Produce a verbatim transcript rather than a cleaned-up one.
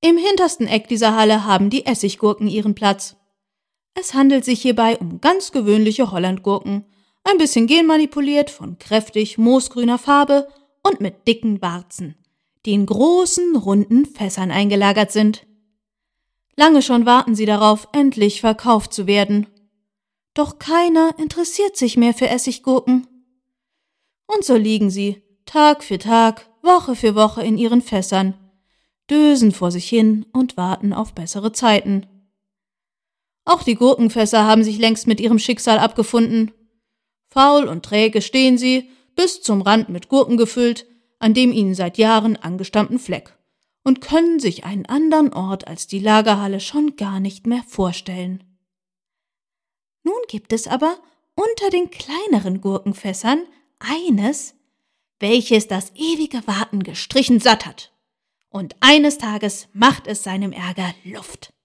Im hintersten Eck dieser Halle haben die Essiggurken ihren Platz. Es handelt sich hierbei um ganz gewöhnliche Hollandgurken, ein bisschen genmanipuliert, von kräftig moosgrüner Farbe und mit dicken Warzen, die in großen, runden Fässern eingelagert sind. Lange schon warten sie darauf, endlich verkauft zu werden. Doch keiner interessiert sich mehr für Essiggurken. Und so liegen sie, Tag für Tag, Woche für Woche in ihren Fässern, dösen vor sich hin und warten auf bessere Zeiten. Auch die Gurkenfässer haben sich längst mit ihrem Schicksal abgefunden. Faul und träge stehen sie, bis zum Rand mit Gurken gefüllt, an dem ihnen seit Jahren angestammten Fleck, und können sich einen anderen Ort als die Lagerhalle schon gar nicht mehr vorstellen. Nun gibt es aber unter den kleineren Gurkenfässern eines, welches das ewige Warten gestrichen satt hat. Und eines Tages macht es seinem Ärger Luft.